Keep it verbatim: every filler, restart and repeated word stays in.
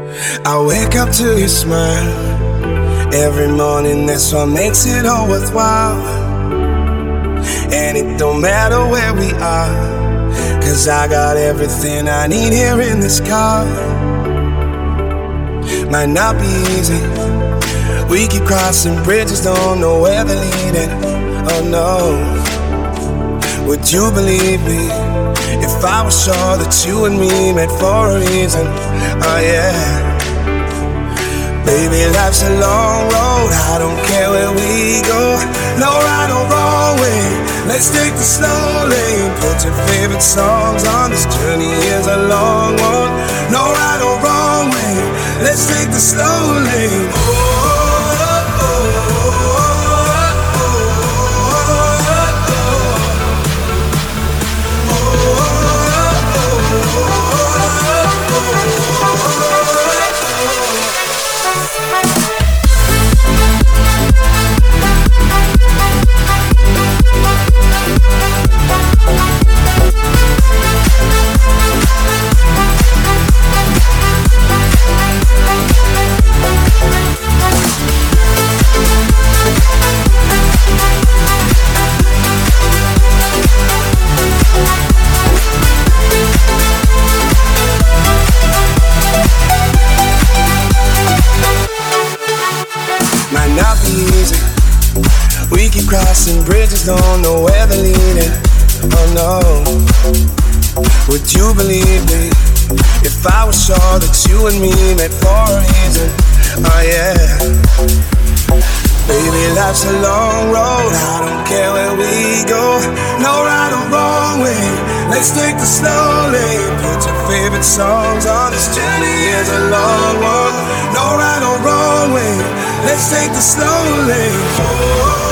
I wake up to your smile every morning, that's what makes it all worthwhile. And it don't matter where we are, 'cause I got everything I need here in this car. Might not be easy, we keep crossing bridges, don't know where they're leading. Oh no, would you believe me if I was sure that you and me met for a reason? Oh yeah. Baby, life's a long road, I don't care where we go. No right or wrong way, let's take the slow lane. Put your favorite songs on, this journey is a long one. No right or wrong way, let's take the slow lane. Oh, oh, oh, crossing bridges, don't know where they're leading. Oh no, would you believe me if I was sure that you and me met for a reason? Oh yeah. Baby, life's a long road, I don't care where we go. No right or wrong way, let's take the slow lane. Put your favorite songs on, this journey is a long one. No right or wrong way, let's take the slow lane. Oh,